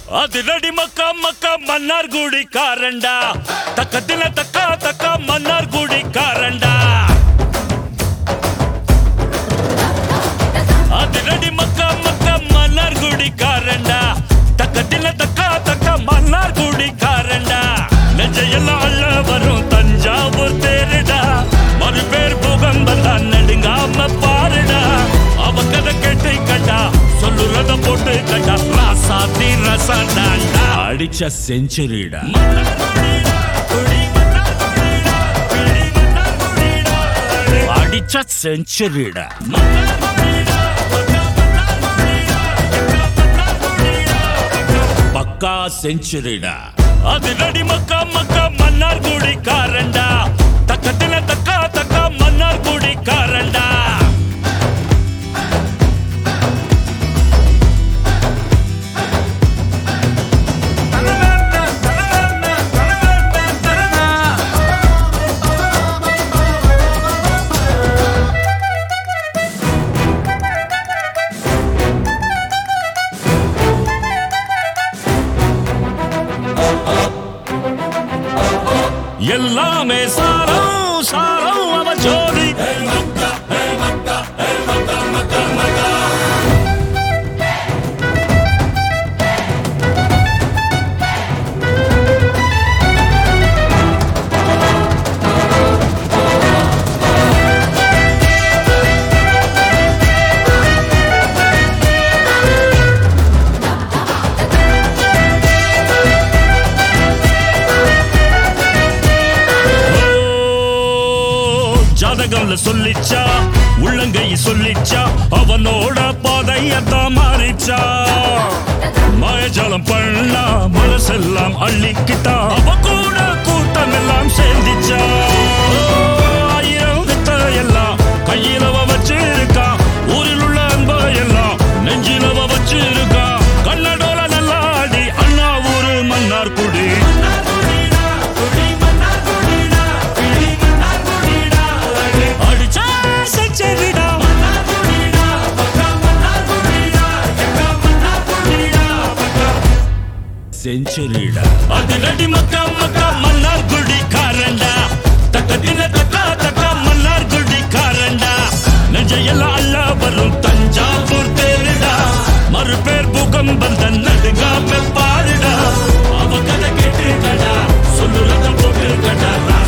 அதிரடி மக்கா மக்கா மன்னார் குடி காரண்டா தக்கத்தில தக்கா தக்கா மன்னார் குடி காரண்டா அதிரடி மக்கா மக்கா மன்னார் குடி காரண்டா தக்கத்தில தக்கா தக்கா மன்னார் குடி காரண்டா நெஞ்சையெல்லாம் அள்ள வரும் தஞ்சாவூர் தேருடா மறுபேர் புகம்பந்தா நடுங்காம பாருடா அவ கதை கேட்டு கண்டா சொல்லுறத போட்டு கண்டா ராசாத்தி ரசாண்டாண்டா அடிச்ச செஞ்சுரிடா அடிச்ச செஞ்சுரிடா பக்கா செஞ்சுரிடா அதிரடி மக்கா மக்கா மன்னார் குடி காரண்டா தக்கத்தில தக்கா தக்கா மன்னார் குடி காரண்டா எல்லாமே சாரம் சாரம் அவ ஜோதி ஜாதகம்ல சொல்லிச்சா உள்ளங்கை சொல்லிச்சா அவனோட பாதையத்தான் மாறிச்சா மாயஜாலம் பண்ணா மனசெல்லாம் அள்ளிக்கிட்டா அவ கூட கூட்டம் எல்லாம் சேர்ந்துச்சா ஆயிரம் வித்த எல்லாம் கையிலவ வச்சிருக்கா ஊரில் உள்ள அன்ப எல்லாம் நெஞ்சிலவ வச்சிருக்கா கண்ணடோல நல்லாடி அண்ணா ஊரு மன்னார் குடி செஞ்சுரிடா அதிரடி மக்கா மக்கா மன்னார் குடி காரண்டா தக்கத்தில தக்கா தக்கா மன்னார் குடி காரண்டா நெஞ்சையெல்லாம் அள்ள வரும் தஞ்சாவூர் தேருடா மறுபேர் புகம்பந்தன் நடுங்காம பாருடா அவ கதை கேட்டு கடா சொல்லுறத போட்டு கடா